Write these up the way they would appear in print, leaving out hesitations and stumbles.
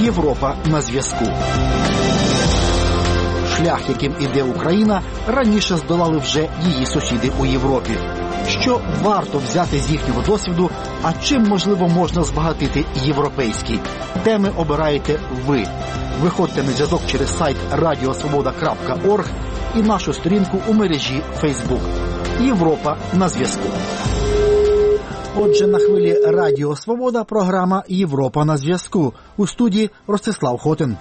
Європа на зв'язку. Шлях, яким іде Україна, раніше здолали вже її сусіди у Європі. Що варто взяти з їхнього досвіду, а чим, можливо, можна збагатити європейський? Теми обираєте ви. Виходьте на зв'язок через сайт radiosvoboda.org і нашу сторінку у мережі Facebook. Європа на зв'язку. Отже, на хвилі Радіо Свобода програма «Європа на зв'язку». У студії Ростислав Хотин.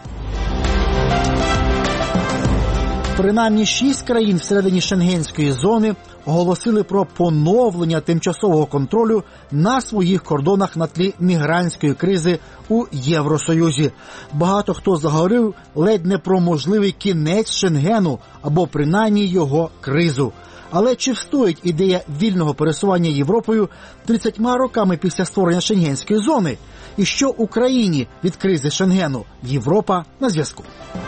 Принаймні 6 країн всередині Шенгенської зони оголосили про поновлення тимчасового контролю на своїх кордонах на тлі мігрантської кризи у Євросоюзі. Багато хто заговорив ледь не про можливий кінець Шенгену або принаймні його кризу. Але чи встоїть ідея вільного пересування Європою 30 роками після створення Шенгенської зони? І що Україні від кризи Шенгену? Європа на зв'язку.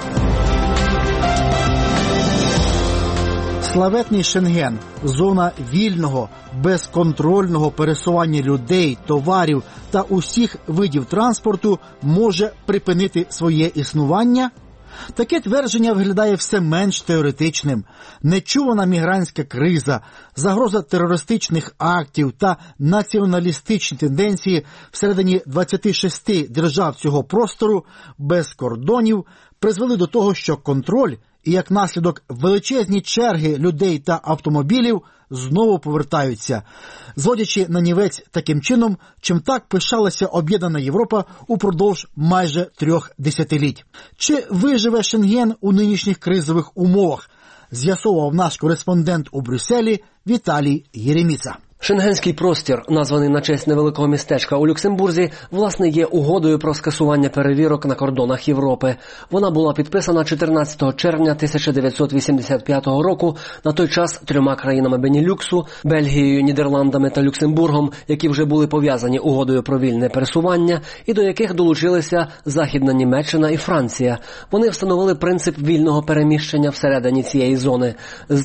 Славетний Шенген – зона вільного, безконтрольного пересування людей, товарів та усіх видів транспорту – може припинити своє існування? Таке твердження виглядає все менш теоретичним. Нечувана мігрантська криза, загроза терористичних актів та націоналістичні тенденції всередині 26 держав цього простору без кордонів призвели до того, що контроль і, як наслідок, величезні черги людей та автомобілів знову повертаються, зводячи нанівець таким чином, чим так пишалася об'єднана Європа упродовж майже 3 десятиліть. Чи виживе Шенген у нинішніх кризових умовах? З'ясовував наш кореспондент у Брюсселі Віталій Єреміца. Шенгенський простір, названий на честь невеликого містечка у Люксембурзі, власне є угодою про скасування перевірок на кордонах Європи. Вона була підписана 14 червня 1985 року, на той час 3 країнами Бенілюксу – Бельгією, Нідерландами та Люксембургом, які вже були пов'язані угодою про вільне пересування, і до яких долучилися Західна Німеччина і Франція. Вони встановили принцип вільного переміщення всередині цієї зони. З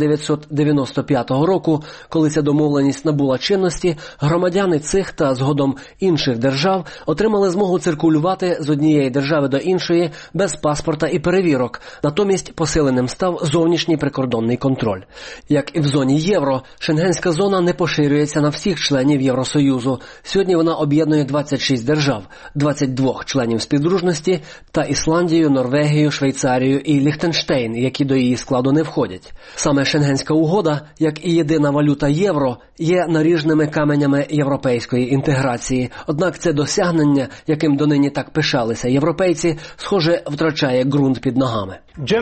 1995 року, коли ця домовленість набула чинності, громадяни цих та згодом інших держав отримали змогу циркулювати з однієї держави до іншої без паспорта і перевірок. Натомість посиленим став зовнішній прикордонний контроль. Як і в зоні євро, Шенгенська зона не поширюється на всіх членів Євросоюзу. Сьогодні вона об'єднує 26 держав, 22 членів співдружності та Ісландію, Норвегію, Швейцарію і Ліхтенштейн, які до її складу не входять. Саме Шенгенська угода, як і єдина валюта євро, є наріжними каменями європейської інтеграції. Однак це досягнення, яким донині так пишалися європейці, схоже, втрачає ґрунт під ногами.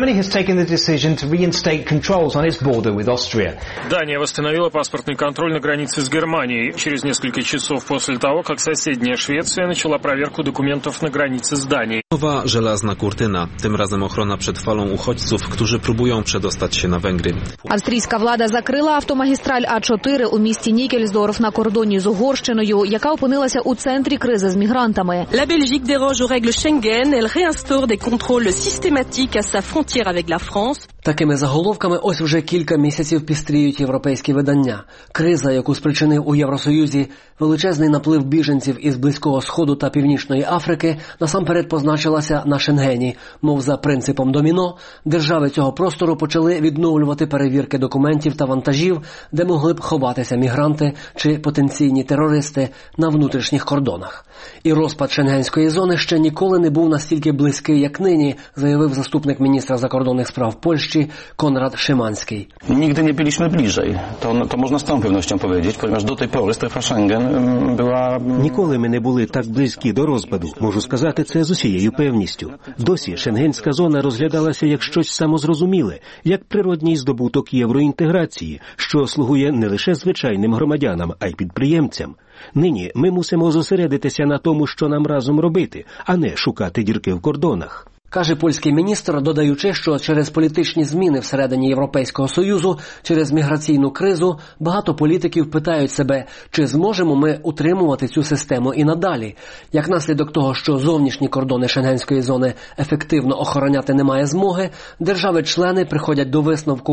Дания восстановила паспортный контроль на границе с Германией через несколько часов после того, как соседняя Швеция начала проверку документов на границе с Данией. Nowa żelazna kurtyna. Tym razem ochrona przed falą uchodźców, którzy próbują przedostać się na Węgry. Австрійська влада закрила автомагістраль А4 у місті Нікельсдорф на кордоні з Угорщиною, яка опинилася у центрі кризи з мігрантами. La Belgique déroge aux règles Schengen, elle réinstaure des contrôles systématiques à sa frontière avec la France. Такими заголовками ось вже кілька місяців пістріють європейські видання. Криза, яку спричинив у Євросоюзі величезний наплив біженців із Близького Сходу та Північної Африки, насамперед позначилася на Шенгені. Мов за принципом доміно, держави цього простору почали відновлювати перевірки документів та вантажів, де могли б ховатися мігранти чи потенційні терористи на внутрішніх кордонах. І розпад Шенгенської зони ще ніколи не був настільки близький, як нині, заявив заступник міністра закордонних справ Польщі Konrad Szymański. Nigdy nie byliśmy bliżej. To można z całą pewnością powiedzieć, ponieważ do tej pory strefa Schengen była... Ніколи ми не були так близькі до розпаду. Можу сказати це з усією певністю. Досі Шенгенська зона розглядалася як щось самозрозуміле, як природній здобуток євроінтеграції, що слугує не лише звичайним громадянам, а й підприємцям. Нині ми мусимо зосередитися на тому, що нам разом робити, а не шукати дірки в кордонах. Каже польський міністр, додаючи, що через політичні зміни всередині Європейського Союзу, через міграційну кризу, багато політиків питають себе, чи зможемо ми утримувати цю систему і надалі. Як наслідок того, що зовнішні кордони Шенгенської зони ефективно охороняти немає змоги, держави-члени приходять до висновку: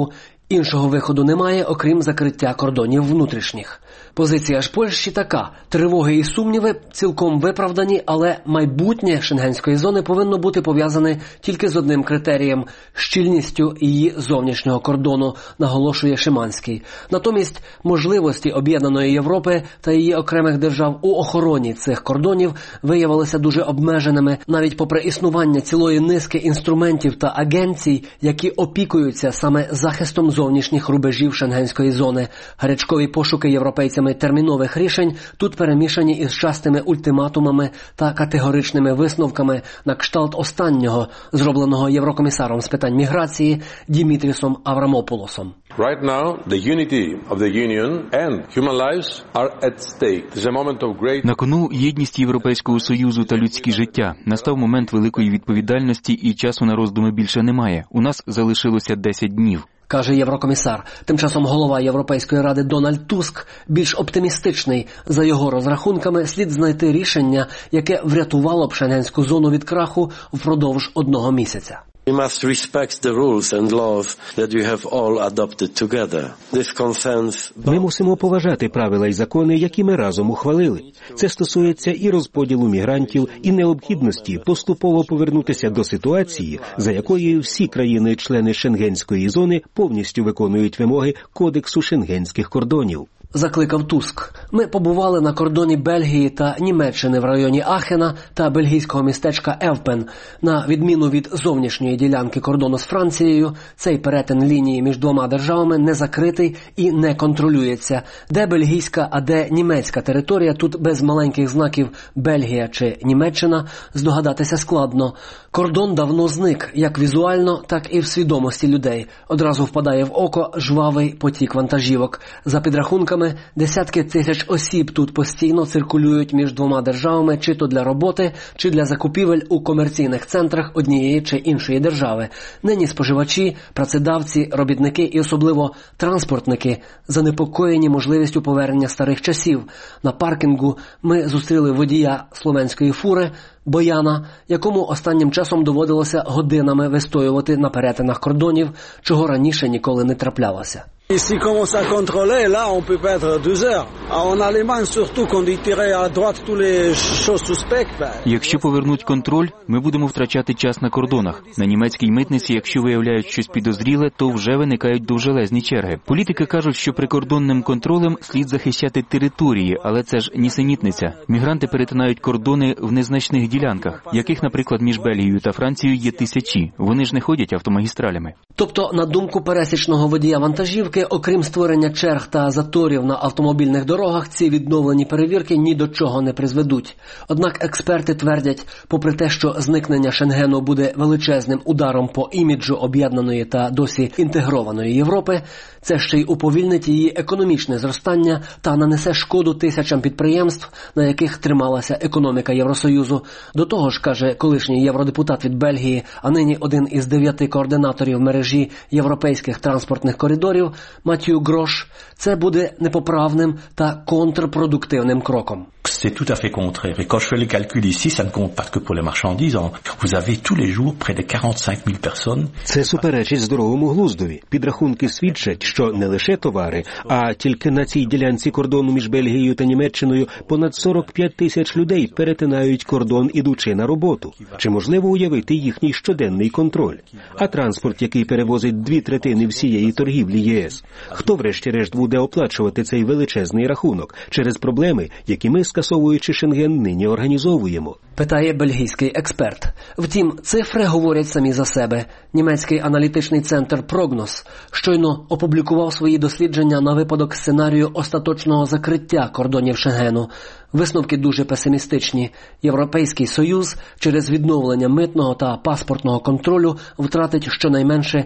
Іншого виходу немає, окрім закриття кордонів внутрішніх. Позиція ж Польщі така. Тривоги і сумніви цілком виправдані, але майбутнє шенгенської зони повинно бути пов'язане тільки з одним критерієм – щільністю її зовнішнього кордону, наголошує Шиманський. Натомість можливості Об'єднаної Європи та її окремих держав у охороні цих кордонів виявилися дуже обмеженими, навіть попри існування цілої низки інструментів та агенцій, які опікуються саме захистом зовнішніх рубежів шенгенської зони. Гарячкові пошуки європейцями термінових рішень тут перемішані із частими ультиматумами та категоричними висновками на кшталт останнього, зробленого єврокомісаром з питань міграції Дімітрісом Аврамопулосом. Right now, the unity of the Union and human lives are at stake. It's a moment of great... На кону єдність Європейського Союзу та людські життя. Настав момент великої відповідальності і часу на роздуми більше немає. У нас залишилося 10 днів. Каже єврокомісар. Тим часом голова Європейської ради Дональд Туск більш оптимістичний. За його розрахунками, слід знайти рішення, яке врятувало б шенгенську зону від краху впродовж 1 місяця. We must respect the rules and laws that we have all adopted together. This concerns... Ми мусимо поважати правила і закони, які ми разом ухвалили. Це стосується і розподілу мігрантів, і необхідності поступово повернутися до ситуації, за якою всі країни-члени Шенгенської зони повністю виконують вимоги Кодексу шенгенських кордонів. Закликав Туск. Ми побували на кордоні Бельгії та Німеччини в районі Ахена та бельгійського містечка Евпен. На відміну від зовнішньої ділянки кордону з Францією, цей перетин лінії між двома державами не закритий і не контролюється. Де бельгійська, а де німецька територія, тут без маленьких знаків Бельгія чи Німеччина здогадатися складно. Кордон давно зник, як візуально, так і в свідомості людей. Одразу впадає в око жвавий потік вантажівок. За підрахунками, десятки тисяч осіб тут постійно циркулюють між двома державами, чи то для роботи, чи для закупівель у комерційних центрах однієї чи іншої держави. Нині споживачі, працедавці, робітники і особливо транспортники занепокоєні можливістю повернення старих часів. На паркінгу ми зустріли водія словенської фури Бояна, якому останнім часом доводилося годинами вистоювати на перетинах кордонів, чого раніше ніколи не траплялося. S'ils commencent à contrôler, là, on peut perdre 2 heures. En Allemagne, surtout, quand ils tiraient à droite tous les choses suspectes. Якщо повернуть контроль, ми будемо втрачати час на кордонах. На німецькій митниці, якщо виявляють щось підозріле, то вже виникають довжелезні черги. Політики кажуть, що прикордонним контролем слід захищати території, але це ж нісенітниця. Мігранти перетинають кордони в незначних ділянках, яких, наприклад, між Бельгією та Францією є тисячі. Вони ж не ходять автомагістралями. Тобто, на думку пересічного водія вантажівки, окрім створення черг та заторів на автомобільних дорогах, ці відновлені перевірки ні до чого не призведуть. Однак експерти твердять, попри те, що зникнення Шенгену буде величезним ударом по іміджу об'єднаної та досі інтегрованої Європи, це ще й уповільнить її економічне зростання та нанесе шкоду тисячам підприємств, на яких трималася економіка Євросоюзу. До того ж, каже колишній євродепутат від Бельгії, а нині один із 9 координаторів мережі європейських транспортних коридорів, Матью Грош, це буде непоправним та контрпродуктивним кроком. C'est tout à fait contraire. Et quand je fais les calculs ici, ça ne compte pas que pour les marchandises. Vous avez tous les jours près de 45 000 personnes. Це суперечить здоровому глуздові. Підрахунки свідчать, що не лише товари, а тільки на цій ділянці кордону між Бельгією та Німеччиною понад 45 тисяч людей перетинають кордон, ідучи на роботу. Чи можливо уявити їхній щоденний контроль? А транспорт, який перевозить 2/3 всієї торгівлі ЄС? Хто врешті-решт буде оплачувати цей величезний рахунок через проблеми, які ми, скасовуючи Шенген, нині організовуємо? Питає бельгійський експерт. Втім, цифри говорять самі за себе. Німецький аналітичний центр «Прогнос» щойно опублікував свої дослідження на випадок сценарію остаточного закриття кордонів Шенгену. Висновки дуже песимістичні. Європейський Союз через відновлення митного та паспортного контролю втратить щонайменше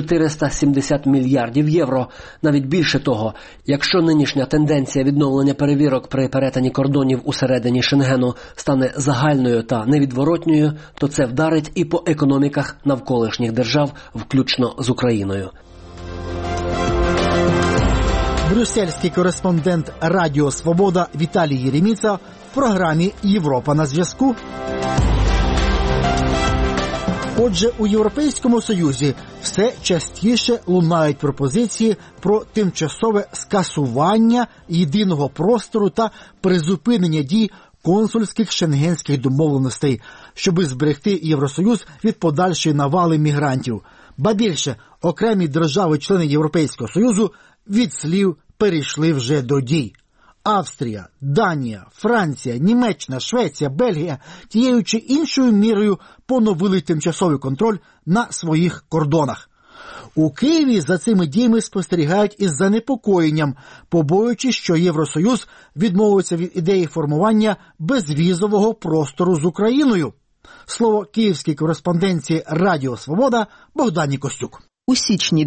470 мільярдів євро. Навіть більше того, якщо нинішня тенденція відновлення перевірок при перетині кордонів усередині Шенгену стане загальною та невідворотньою, то це вдарить і по економіках навколишніх держав, включно з Україною. Брюссельський кореспондент Радіо Свобода Віталій Єреміца в програмі «Європа на зв'язку». Отже, у Європейському Союзі все частіше лунають пропозиції про тимчасове скасування єдиного простору та призупинення дій консульських шенгенських домовленостей, щоби зберегти Євросоюз від подальшої навали мігрантів. Ба більше, окремі держави-члени Європейського Союзу від слів перейшли вже до дій. Австрія, Данія, Франція, Німеччина, Швеція, Бельгія тією чи іншою мірою поновили тимчасовий контроль на своїх кордонах. У Києві за цими діями спостерігають із занепокоєнням, побоюючись, що Євросоюз відмовиться від ідеї формування безвізового простору з Україною. Слово київській кореспонденції Радіо Свобода Богдані Костюк. У січні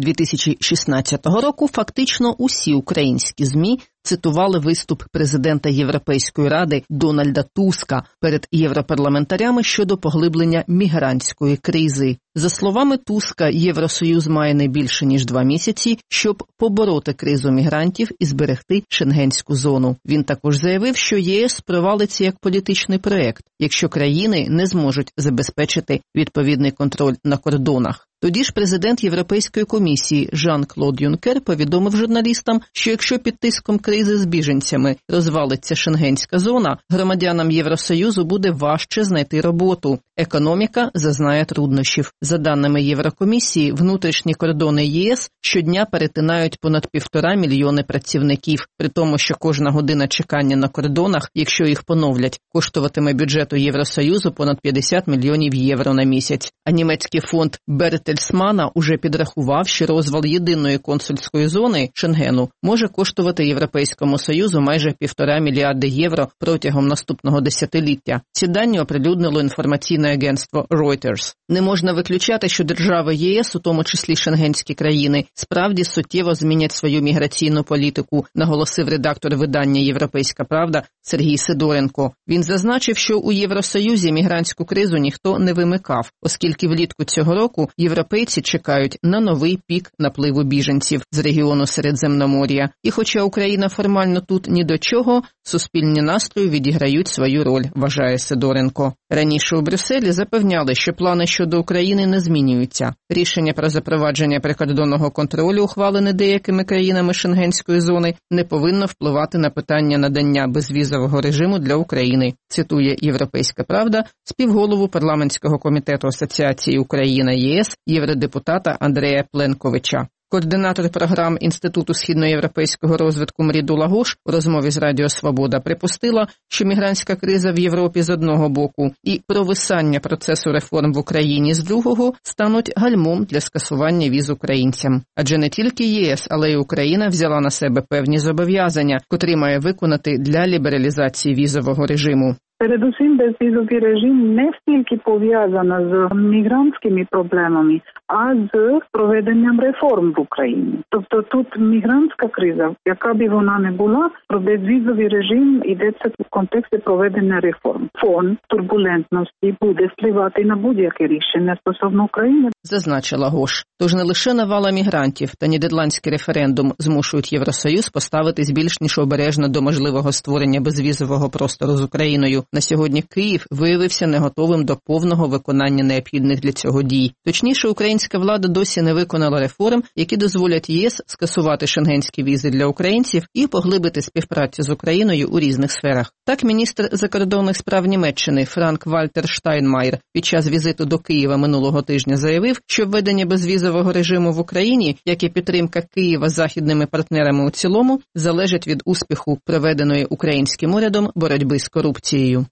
2016 року фактично усі українські ЗМІ цитували виступ президента Європейської ради Дональда Туска перед європарламентарями щодо поглиблення мігрантської кризи. За словами Туска, Євросоюз має не більше ніж 2 місяці, щоб побороти кризу мігрантів і зберегти шенгенську зону. Він також заявив, що ЄС провалиться як політичний проект, якщо країни не зможуть забезпечити відповідний контроль на кордонах. Тоді ж президент Європейської комісії Жан-Клод Юнкер повідомив журналістам, що якщо під тиском кризи з біженцями розвалиться шенгенська зона, громадянам Євросоюзу буде важче знайти роботу. Економіка зазнає труднощів. За даними Єврокомісії, внутрішні кордони ЄС щодня перетинають понад 1,5 мільйони працівників, при тому, що кожна година чекання на кордонах, якщо їх поновлять, коштуватиме бюджету Євросоюзу понад 50 мільйонів євро на місяць. А німецький фонд Бертельсмана уже підрахував, що розвал єдиної консульської зони Шенгену може коштувати Європейському Союзу майже 1,5 мільярди євро протягом наступного десятиліття. Ці дані оприлюднило інформаційне агентство Reuters. Не можна виключати, що держави ЄС, у тому числі шенгенські країни, справді суттєво змінять свою міграційну політику, наголосив редактор видання «Європейська правда» Сергій Сидоренко. Він зазначив, що у Євросоюзі мігрантську кризу ніхто не вимикав, оскільки влітку цього року європейці чекають на новий пік напливу біженців з регіону Середземномор'я. І хоча Україна формально тут ні до чого, суспільні настрої відіграють свою роль, вважає Сидоренко. Раніше у Брюсселі запевняли, що плани щодо України не змінюються. Рішення про запровадження прикордонного контролю, ухвалене деякими країнами Шенгенської зони, не повинно впливати на питання надання безвізового режиму для України, цитує «Європейська правда» співголову парламентського комітету Асоціації Україна-ЄС євродепутата Андрея Пленковича. Координатор програм Інституту східноєвропейського розвитку Мрідула Гош у розмові з Радіо Свобода припустила, що мігрантська криза в Європі з одного боку і провисання процесу реформ в Україні з другого стануть гальмом для скасування віз українцям. Адже не тільки ЄС, але й Україна взяла на себе певні зобов'язання, котрі має виконати для лібералізації візового режиму. Передусім, безвізовий режим не стільки пов'язана з мігрантськими проблемами, а з проведенням реформ в Україні. Тобто тут мігрантська криза, яка б вона не була, про безвізовий режим йдеться в контексті проведення реформ. Фон турбулентності буде впливати на будь-яке рішення стосовно України. Зазначила Гош. Тож не лише навала мігрантів та нідерландський референдум змушують Євросоюз поставитись більш ніж обережно до можливого створення безвізового простору з Україною. На сьогодні Київ виявився не готовим до повного виконання необхідних для цього дій. Точніше, українська влада досі не виконала реформ, які дозволять ЄС скасувати шенгенські візи для українців і поглибити співпрацю з Україною у різних сферах. Так, міністр закордонних справ Німеччини Франк-Вальтер Штайнмайєр під час візиту до Києва минулого тижня заявив, що введення безвізового режиму в Україні, як і підтримка Києва західними партнерами у цілому, залежить від успіху проведеної українським урядом боротьби з корупцією.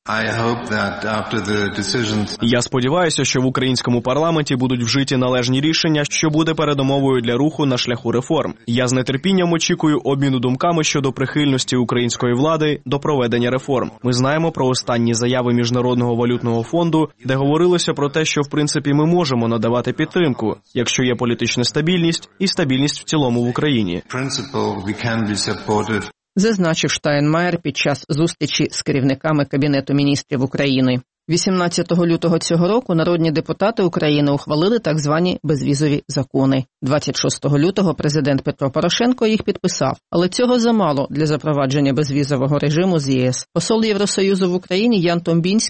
Я сподіваюся, що в українському парламенті будуть вжиті належні рішення, що буде передумовою для руху на шляху реформ. Я з нетерпінням очікую обміну думками щодо прихильності української влади до проведення реформ. Ми знаємо про останні заяви Міжнародного валютного фонду, де говорилося про те, що в принципі ми можемо надавати підтримку, якщо є політична стабільність і стабільність в цілому в Україні. Зазначив Штайнмайєр під час зустрічі з керівниками Кабінету міністрів України. 18 лютого цього року народні депутати України ухвалили так звані безвізові закони. 26 лютого президент Петро Порошенко їх підписав. Але цього замало для запровадження безвізового режиму з ЄС. Посол Євросоюзу в Україні Ян Томбінський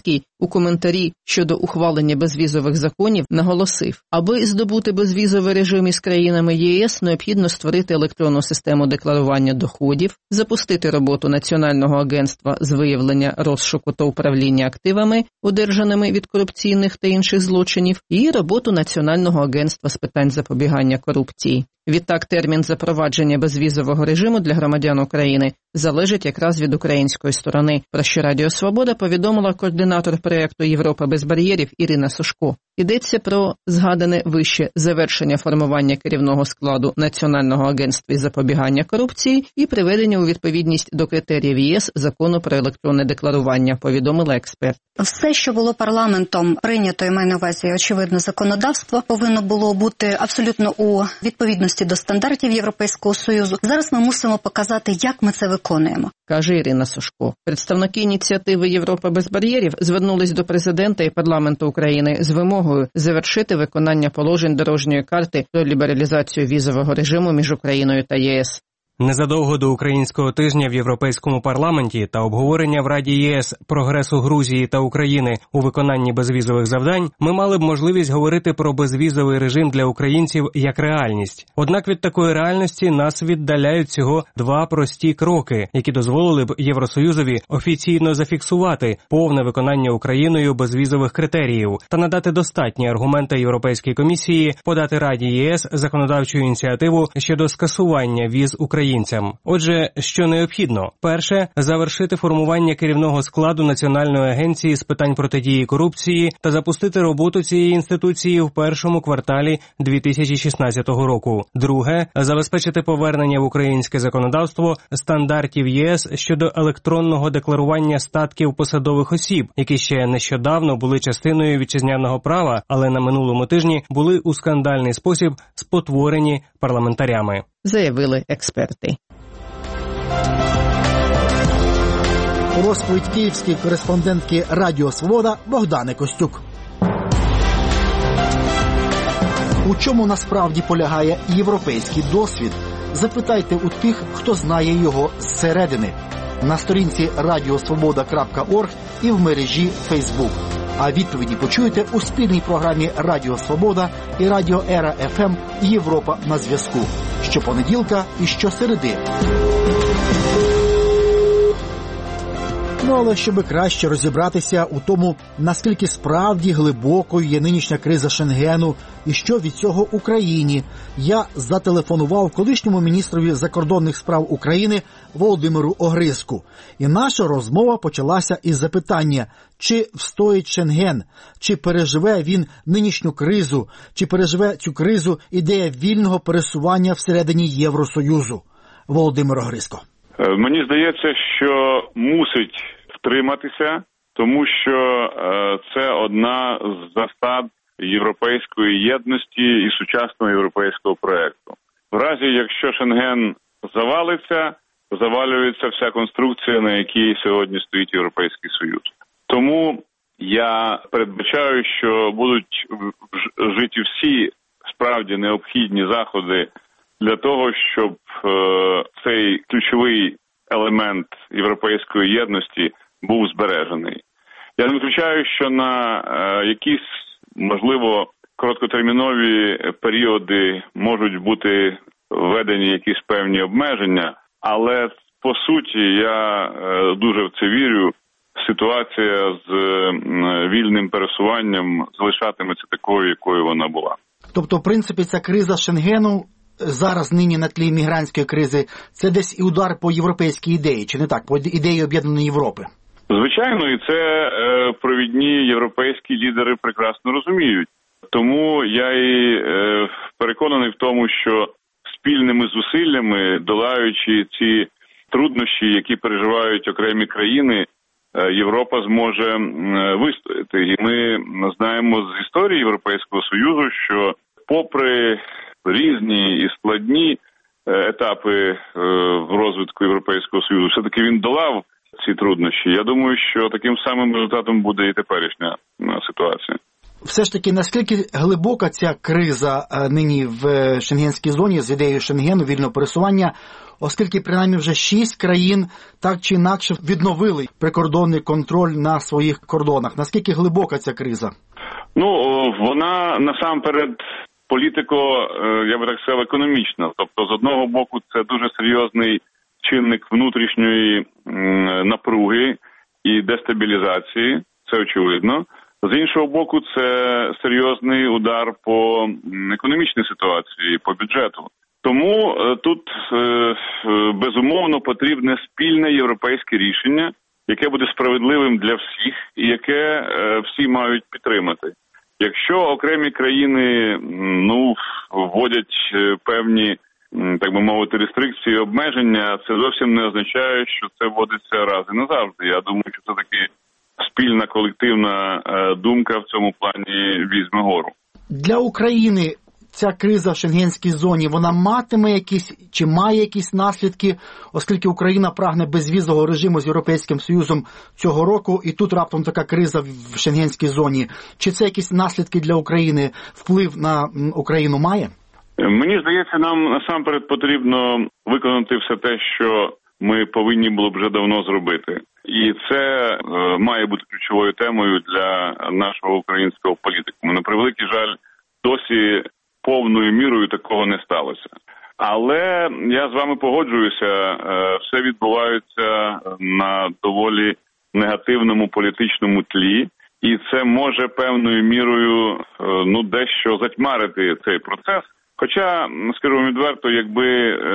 У коментарі щодо ухвалення безвізових законів наголосив, аби здобути безвізовий режим із країнами ЄС, необхідно створити електронну систему декларування доходів, запустити роботу Національного агентства з виявлення, розшуку та управління активами, одержаними від корупційних та інших злочинів, і роботу Національного агентства з питань запобігання корупції. Відтак, термін запровадження безвізового режиму для громадян України залежить якраз від української сторони, про що Радіо Свобода повідомила координатор проєкту «Європа без бар'єрів» Ірина Сушко. Йдеться про згадане вище завершення формування керівного складу Національного агентства із запобігання корупції і приведення у відповідність до критеріїв ЄС закону про електронне декларування, повідомила експерт. Все, що було парламентом прийнято, і маю на увазі, очевидно, законодавство, повинно було бути абсолютно у відповідності до стандартів Європейського Союзу. Зараз ми мусимо показати, як ми це виконуємо, каже Ірина Сушко. Представники ініціативи «Європа без бар'єрів» звернулись до президента і парламенту України з вимогою завершити виконання положень дорожньої карти про лібералізацію візового режиму між Україною та ЄС. Незадовго до Українського тижня в Європейському парламенті та обговорення в Раді ЄС прогресу Грузії та України у виконанні безвізових завдань ми мали б можливість говорити про безвізовий режим для українців як реальність. Однак від такої реальності нас віддаляють всього два прості кроки, які дозволили б Євросоюзові офіційно зафіксувати повне виконання Україною безвізових критеріїв та надати достатні аргументи Європейській комісії подати Раді ЄС законодавчу ініціативу щодо скасування віз українцям. Отже, що необхідно? Перше – завершити формування керівного складу Національної агенції з питань протидії корупції та запустити роботу цієї інституції в першому кварталі 2016 року. Друге – забезпечити повернення в українське законодавство стандартів єС щодо електронного декларування статків посадових осіб, які ще нещодавно були частиною вітчизняного права, але на минулому тижні були у скандальний спосіб спотворені парламентарями, заявили експерти. Розповідь київської кореспондентки Радіо Свобода Богдани Костюк. У чому насправді полягає європейський досвід? Запитайте у тих, хто знає його зсередини. На сторінці radiosvoboda.org і в мережі Facebook. А відповіді почуєте у спільній програмі Радіо Свобода і Радіо Ера ФМ «Європа на зв'язку» щопонеділка і щосереди. Ну, але щоб краще розібратися у тому, наскільки справді глибокою є нинішня криза Шенгену і що від цього Україні, я зателефонував колишньому міністрові закордонних справ України Володимиру Огризку. І наша розмова почалася із запитання, чи встоїть Шенген, чи переживе він нинішню кризу, чи переживе цю кризу ідея вільного пересування всередині Євросоюзу. Володимир Огризко. Мені здається, що мусить втриматися, тому що це одна з засад європейської єдності і сучасного європейського проєкту. В разі, якщо Шенген завалиться, завалюється вся конструкція, на якій сьогодні стоїть Європейський Союз. Тому я передбачаю, що будуть вжиті всі справді необхідні заходи для того, щоб цей ключовий елемент європейської єдності був збережений. Я не виключаю, що на якісь, можливо, короткотермінові періоди можуть бути введені якісь певні обмеження, але по суті я дуже в це вірю. Ситуація з вільним пересуванням залишатиметься такою, якою вона була. Тобто, в принципі, ця криза Шенгену зараз нині на тлі мігрантської кризи, це десь і удар по європейській ідеї, чи не так, по ідеї об'єднаної Європи? Звичайно, і це провідні європейські лідери прекрасно розуміють. Тому я і переконаний в тому, що спільними зусиллями, долаючи ці труднощі, які переживають окремі країни, Європа зможе вистояти. І ми знаємо з історії Європейського Союзу, що попри різні і складні етапи в розвитку Європейського Союзу, все-таки він долав ці труднощі. Я думаю, що таким самим результатом буде і теперішня ситуація. Все ж таки, наскільки глибока ця криза нині в шенгенській зоні з ідеєю Шенгену, вільного пересування, оскільки принаймні вже 6 країн так чи інакше відновили прикордонний контроль на своїх кордонах. Наскільки глибока ця криза? Вона насамперед політико, я би так сказав, економічна. Тобто, з одного боку, це дуже серйозний чинник внутрішньої напруги і дестабілізації, це очевидно. З іншого боку, це серйозний удар по економічній ситуації, по бюджету. Тому тут, безумовно, потрібне спільне європейське рішення, яке буде справедливим для всіх і яке всі мають підтримати. Якщо окремі країни вводять певні, так би мовити, рестрикції, обмеження, це зовсім не означає, що це вводиться раз і назавжди. Я думаю, що це таки спільна колективна думка в цьому плані візьме гору. Для України ця криза в шенгенській зоні, вона матиме якісь, чи має якісь наслідки, оскільки Україна прагне безвізового режиму з Європейським Союзом цього року, і тут раптом така криза в шенгенській зоні. Чи це якісь наслідки для України, вплив на Україну має? Мені здається, нам насамперед потрібно виконати все те, що ми повинні було б вже давно зробити. І це має бути ключовою темою для нашого українського політикуму. На превеликий жаль, досі повною мірою такого не сталося. Але я з вами погоджуюся, все відбувається на доволі негативному політичному тлі, і це може певною мірою дещо затьмарити цей процес. Хоча, скажу вам відверто, якби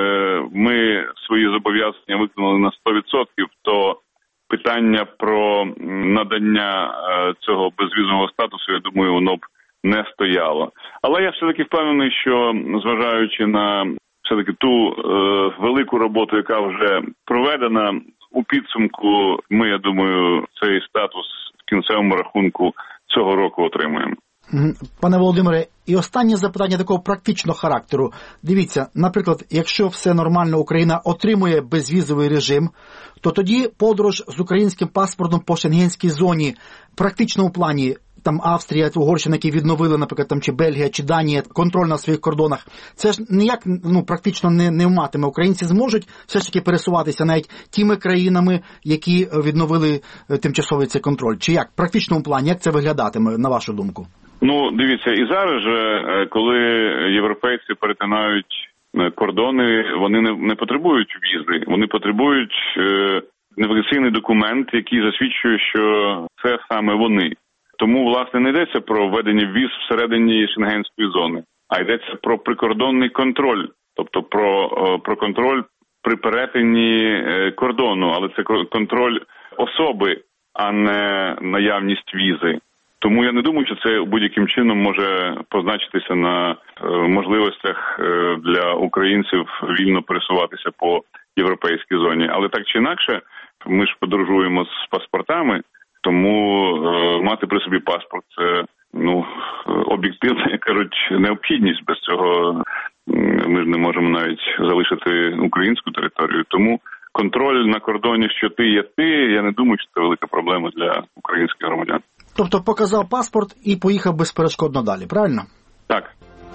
ми свої зобов'язання виконали на 100%, то питання про надання цього безвізового статусу, я думаю, воно б не стояло. Але я все-таки впевнений, що зважаючи на все-таки ту велику роботу, яка вже проведена, у підсумку ми, я думаю, цей статус в кінцевому рахунку цього року отримаємо. Пане Володимире, і останнє запитання такого практичного характеру. Дивіться, наприклад, якщо все нормально, Україна отримує безвізовий режим, то тоді подорож з українським паспортом по шенгенській зоні в практичному плані, там Австрія, Угорщина, які відновили, наприклад, там чи Бельгія, чи Данія, контроль на своїх кордонах, це ж ніяк практично не матиме. Українці зможуть все ж таки пересуватися навіть тими країнами, які відновили тимчасовий цей контроль. Чи як? В практичному плані, як це виглядатиме, на вашу думку? Дивіться, і зараз же, коли європейці перетинають кордони, вони не потребують візи, вони потребують навігаційний документ, який засвідчує, що це саме вони. Тому, власне, не йдеться про введення віз всередині шенгенської зони, а йдеться про прикордонний контроль, тобто про контроль при перетині кордону, але це контроль особи, а не наявність візи. Тому я не думаю, що це будь-яким чином може позначитися на можливостях для українців вільно пересуватися по європейській зоні. Але так чи інакше, ми ж подорожуємо з паспортами, тому мати при собі паспорт – це об'єктивна, як кажуть, необхідність. Без цього ми ж не можемо навіть залишити українську територію. Тому контроль на кордоні, що ти є ти, я не думаю, що це велика проблема для українських громадян. Тобто показав паспорт і поїхав безперешкодно далі, правильно? Так.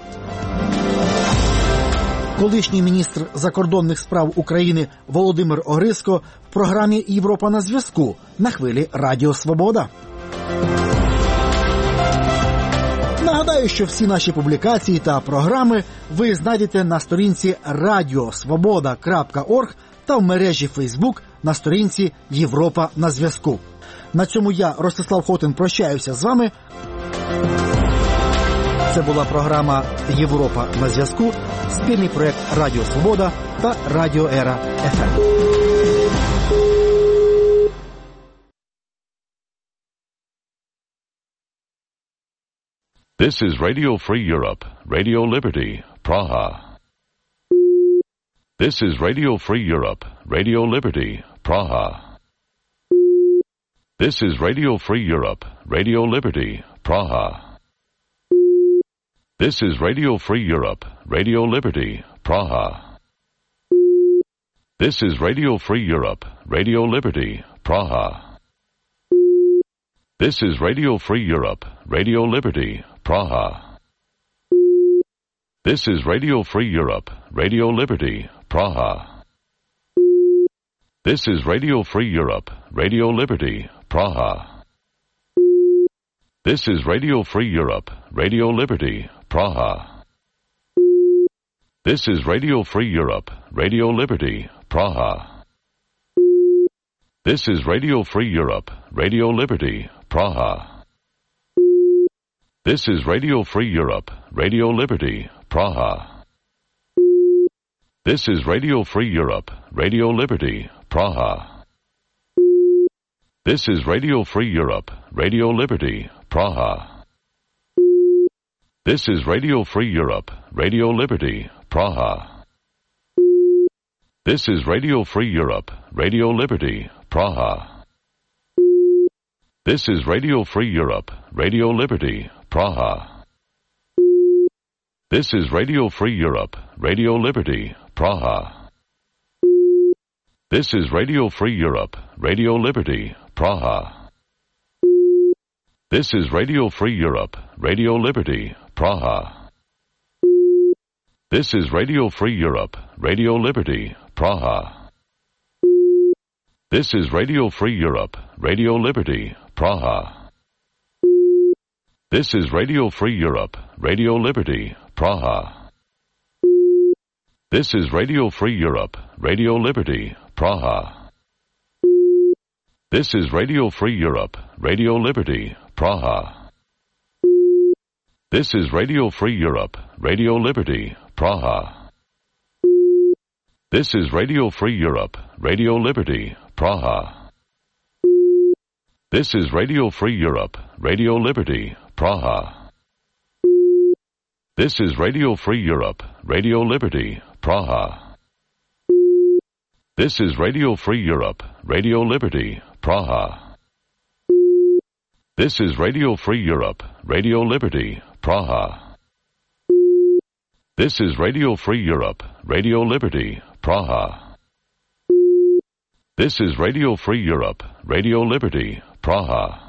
Колишній міністр закордонних справ України Володимир Огризко в програмі «Європа на зв'язку» на хвилі Радіо Свобода. Нагадаю, що всі наші публікації та програми ви знайдете на сторінці radiosvoboda.org та в мережі Facebook на сторінці «Європа на зв'язку». На цьому я, Ростислав Хотин, прощаюся з вами. Це була програма «Європа на зв'язку», спільний проєкт Радіо Свобода та Радіо Ера ФМ. This is Radio Free Europe, Radio Liberty, Praha. This is Radio Free Europe, Radio Liberty, Praha. This is Radio Free Europe, Radio Liberty, Praha. This is Radio Free Europe, Radio Liberty, Praha. This is Radio Free Europe, Radio Liberty, Praha. This is Radio Free Europe, Radio Liberty, Praha. This is Radio Free Europe, Radio Liberty, Praha. This is Radio Free Europe, Radio Liberty, Praha. This is Radio Free Europe, Radio Liberty, Praha. This is Radio Free Europe, Radio Liberty, Praha. This is Radio Free Europe, Radio Liberty, Praha. This is Radio Free Europe, Radio Liberty, Praha. This is Radio Free Europe, Radio Liberty, Praha. This is Radio Free Europe, Radio Liberty, Praha. This is Radio Free Europe, Radio Liberty, Praha. This is Radio Free Europe, Radio Liberty, Praha. This is Radio Free Europe, Radio Liberty, Praha. This is Radio Free Europe, Radio Liberty, Praha. This is Radio Free Europe, Radio Liberty, Praha. This is Radio Free Europe, Radio Liberty, Praha. This is Radio Free Europe, Radio Liberty, Praha. This is Radio Free Europe, Radio Liberty, Praha. This is Radio Free Europe, Radio Liberty, Praha. This is Radio Free Europe, Radio Liberty, Praha. This is Radio Free Europe, Radio Liberty, Praha. This is Radio Free Europe, Radio Liberty, Praha. This is Radio Free Europe, Radio Liberty, Praha. This is Radio Free Europe, Radio Liberty, Praha. This is Radio Free Europe, Radio Liberty, Praha. This is Radio Free Europe, Radio Liberty, Praha. This is Radio Free Europe, Radio Liberty, Praha. This is Radio Free Europe, Radio Liberty, Praha. This is Radio Free Europe, Radio Liberty, Praha.